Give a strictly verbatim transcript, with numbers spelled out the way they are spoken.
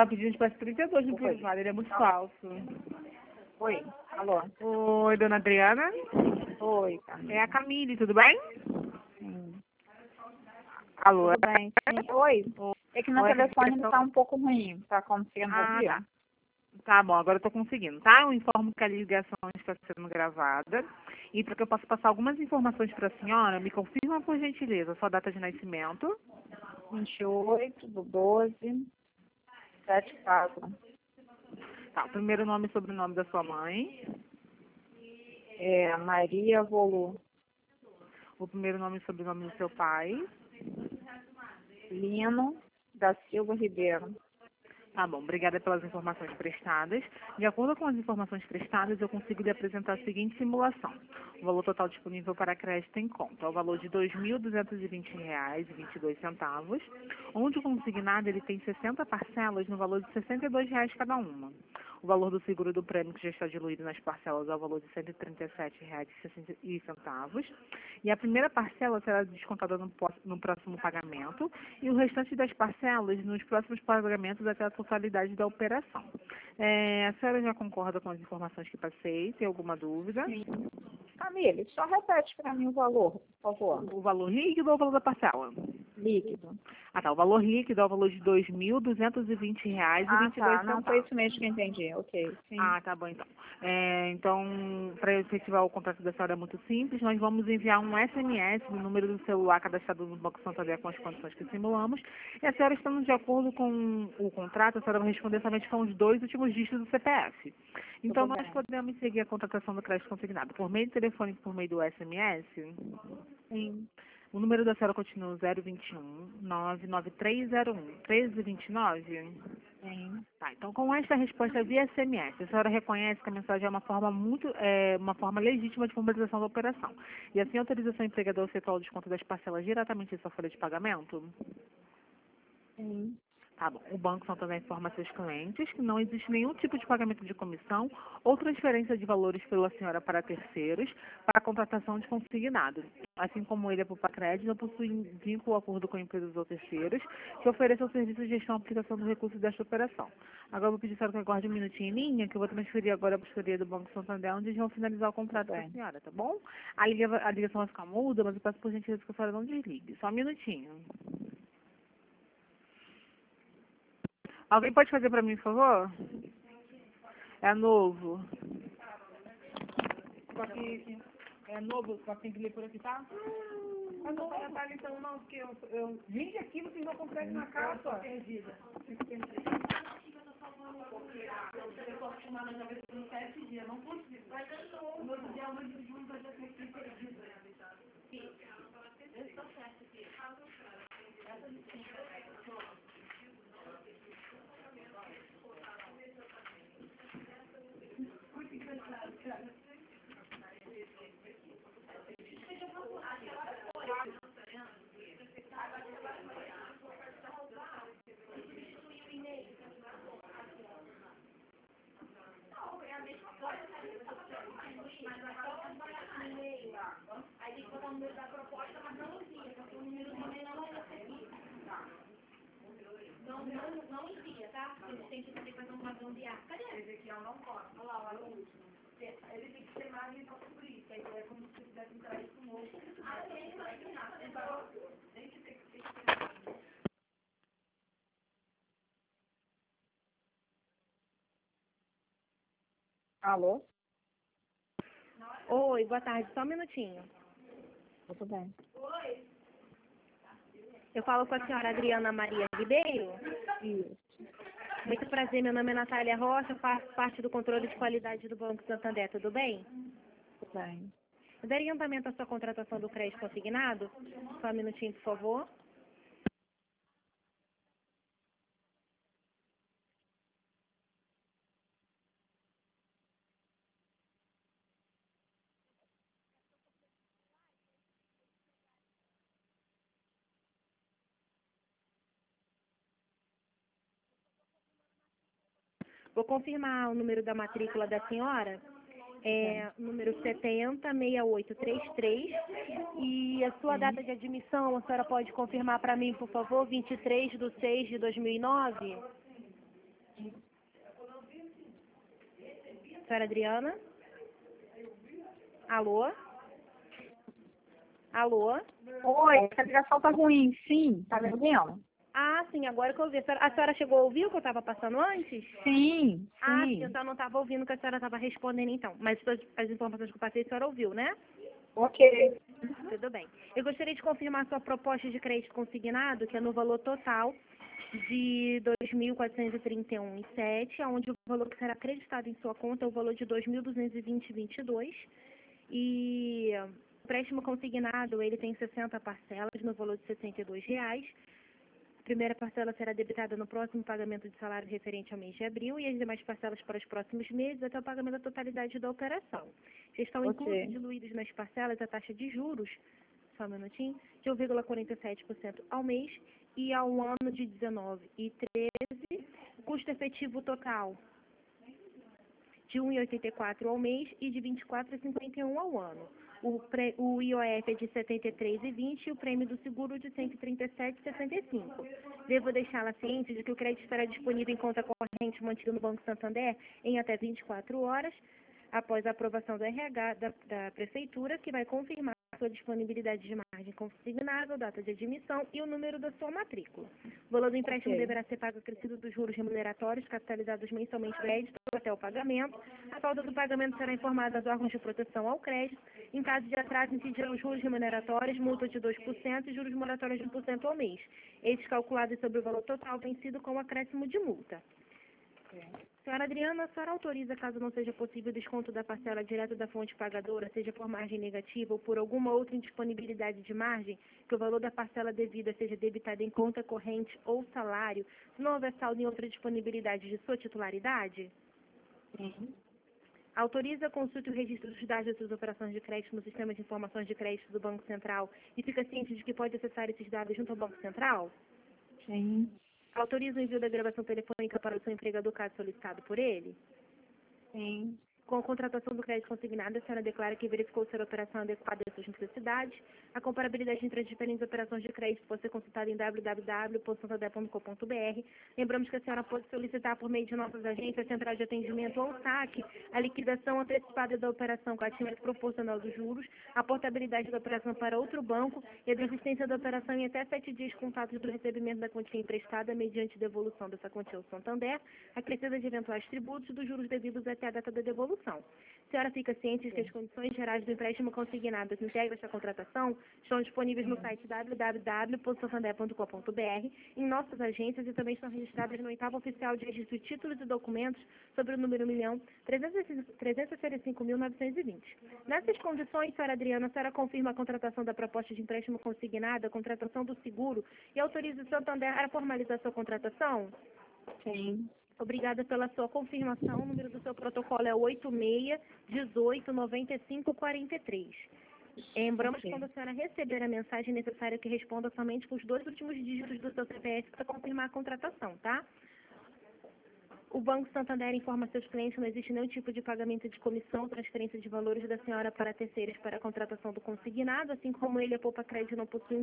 Tá pedindo para trinta e dois no privado, ele é muito falso. Oi, alô? Oi, dona Adriana. Oi, Camila. É a Camille, tudo bem? Sim. Alô? Tudo bem, sim. Oi. É que meu Oi, telefone ligação- tá um pouco ruim, tá conseguindo Ah, ouvir? tá. Tá bom, agora eu tô conseguindo, tá? Eu informo que a ligação está sendo gravada. E para que eu possa passar algumas informações para a senhora, me confirma, por gentileza, sua data de nascimento. vinte e oito do doze, sete quatro. Tá, o primeiro nome e sobrenome da sua mãe. É Maria Volu, O primeiro nome e sobrenome do seu pai. Lino da Silva Ribeiro. Tá bom, obrigada pelas informações prestadas. De acordo com as informações prestadas, eu consigo lhe apresentar a seguinte simulação. O valor total disponível para crédito em conta é o valor de dois mil duzentos e vinte reais e vinte e dois centavos, onde o consignado ele tem sessenta parcelas no valor de sessenta e dois reais cada uma. O valor do seguro do prêmio que já está diluído nas parcelas é o valor de cento e trinta e sete reais e sessenta centavos. E a primeira parcela será descontada no, pós- no próximo pagamento e o restante das parcelas nos próximos pagamentos até a totalidade da operação. É, a senhora já concorda com as informações que passei? Tem alguma dúvida? Sim. Camila, só repete para mim o valor, por favor. O valor líquido ou o valor da parcela? Líquido. Ah, tá. O valor líquido é o valor de dois mil duzentos e vinte reais e Ah, vinte e dois tá. Não, foi centavos. isso mesmo que eu entendi. Ok, sim. Ah, tá bom então. É, então, para efetivar o contrato da senhora é muito simples, nós vamos enviar um S M S no número do celular cadastrado no Banco Santander com as condições que simulamos. E a senhora, estando de acordo com o contrato, a senhora vai responder somente com os dois últimos dígitos do C P F. Então, Tudo nós bem. podemos seguir a contratação do crédito consignado por meio de telefone e por meio do S M S. Sim. O número da senhora continua zero vinte e um, nove nove três zero um, um três dois nove. Sim. Tá, então com esta resposta via S M S, a senhora reconhece que a mensagem é uma forma muito, é, uma forma legítima de formalização da operação. E assim autoriza seu empregador a efetuar o desconto das parcelas diretamente em sua folha de pagamento? Sim. Tá bom. O Banco Santander informa a seus clientes que não existe nenhum tipo de pagamento de comissão ou transferência de valores pela senhora para terceiros para a contratação de consignado. Assim como ele é por crédito, não possui vínculo ou acordo com empresas ou terceiros que ofereçam serviço de gestão e aplicação do recurso desta operação. Agora eu vou pedir só que aguarde um minutinho em linha, que eu vou transferir agora a bustoria do Banco Santander, onde eles vão finalizar o contrato com a Bem. senhora, tá bom? A, liga, a ligação vai ficar muda, mas eu peço por gentileza que a senhora não desligue. Só um minutinho. Alguém pode fazer para mim, por favor? É novo. Só que é novo, só que tem que ler por aqui, tá? Ah, não vai atrás então não, porque eu, eu vim aqui, vocês não conseguem na capa. Perdida. Fico perdida. Eu tô acostumada já ver por sete dias, não consigo. Vai dando um. No outro dia, uma de junho, eu já sei que tem perdida. Eu estou certo aqui. Essa licença. Aí tem que botar o número da proposta, mas não envia, porque o número também não vai receber. Tá. Não, não, não envia, tá? Eles têm que fazer um padrão de ar. Cadê? Esse aqui é o não pode. Olha lá, olha o último. Ele tem que ser mais para cobrir, que aí é como se tivesse traído com o outro. Ah, tem que imaginar. Tem que ter que ser. Alô? Oi, boa tarde, só um minutinho. Tudo bem. Eu falo com a senhora Adriana Maria Ribeiro. Isso. Muito prazer, meu nome é Natália Rocha, faço parte do controle de qualidade do Banco Santander, tudo bem? Tudo bem. Eu daria andamento à sua contratação do crédito consignado? Só um minutinho, por favor. Vou confirmar o número da matrícula da senhora. É número setenta, sessenta e oito trinta e três. E a sua data de admissão, a senhora pode confirmar para mim, por favor, vinte e três de seis de dois mil e nove? senhora Adriana? Alô? Alô? Oi, essa ligação tá ruim, sim. Tá me ouvindo? Ah, sim, agora que eu ouvi. A senhora, a senhora chegou a ouvir o que eu estava passando antes? Sim, Ah, sim, sim. eu só não estava ouvindo o que a senhora estava respondendo então. Mas todas as informações que eu passei a senhora ouviu, né? Ok. Tudo bem. Eu gostaria de confirmar sua proposta de crédito consignado, que é no valor total de dois mil quatrocentos e trinta e um vírgula sete, onde o valor que será acreditado em sua conta é o valor de dois mil duzentos e vinte vírgula vinte e dois. E o empréstimo consignado, ele tem sessenta parcelas no valor de sessenta e dois reais. A primeira parcela será debitada no próximo pagamento de salário referente ao mês de abril e as demais parcelas para os próximos meses até o pagamento da totalidade da operação. Já estão inclusos Ok. diluídos nas parcelas a taxa de juros, só um minutinho, de um vírgula quarenta e sete por cento ao mês e ao ano de dezenove e treze, custo efetivo total de um vírgula oitenta e quatro ao mês e de vinte e quatro vírgula cinquenta e um ao ano. O, pre, o I O F é de setenta e três vírgula vinte e o prêmio do seguro de cento e trinta e sete vírgula sessenta e cinco. Devo deixá-la ciente de que o crédito estará disponível em conta corrente mantida no Banco Santander em até vinte e quatro horas, após a aprovação do R H da, da Prefeitura, que vai confirmar sua disponibilidade de margem consignável, data de admissão e o número da sua matrícula. O valor do empréstimo Ok. deverá ser pago acrescido dos juros remuneratórios capitalizados mensalmente do crédito até o pagamento. A falta do pagamento será informada aos órgãos de proteção ao crédito. Em caso de atraso, incidirão os juros remuneratórios, multa de dois por cento e juros moratórios de um por cento ao mês. Estes calculados sobre o valor total vencido com acréscimo de multa. Senhora Adriana, a senhora autoriza, caso não seja possível, o desconto da parcela direto da fonte pagadora, seja por margem negativa ou por alguma outra indisponibilidade de margem, que o valor da parcela devida seja debitado em conta corrente ou salário, se não houver saldo em outra disponibilidade de sua titularidade? Sim. Autoriza a consulta e o registro dos dados das suas operações de crédito no sistema de informações de crédito do Banco Central e fica ciente de que pode acessar esses dados junto ao Banco Central? Sim. Autoriza o envio da gravação telefônica para o seu empregador caso solicitado por ele? Sim. Com a contratação do crédito consignado, a senhora declara que verificou ser a operação adequada às suas necessidades. A comparabilidade entre as diferentes operações de crédito pode ser consultada em w w w ponto santander ponto com ponto b r. Lembramos que a senhora pode solicitar por meio de nossas agências, central de atendimento ou saque, a liquidação antecipada da operação com atingimento proporcional dos juros, a portabilidade da operação para outro banco e a desistência da operação em até sete dias contados do recebimento da quantia emprestada mediante devolução dessa quantia ao Santander, acrescida de eventuais tributos dos juros devidos até a data da devolução. A senhora fica ciente de que as condições gerais do empréstimo consignado que integra esta contratação estão disponíveis no site w w w ponto santander ponto com ponto b r, em nossas agências e também estão registradas no oitavo oficial de registro de títulos e documentos sobre o número um milhão trezentos e sessenta e cinco mil novecentos e vinte. Nessas condições, senhora Adriana, a senhora confirma a contratação da proposta de empréstimo consignado, a contratação do seguro e autoriza o Santander a formalizar sua contratação? Sim. Obrigada pela sua confirmação. O número do seu protocolo é oito seis um oito nove cinco quatro três. Lembramos que Ok. quando a senhora receber a mensagem, é necessário que responda somente com os dois últimos dígitos do seu C P F para confirmar a contratação, tá? O Banco Santander informa seus clientes que não existe nenhum tipo de pagamento de comissão, transferência de valores da senhora para terceiros para a contratação do consignado, assim como ele, a Poupa Crédito, não possui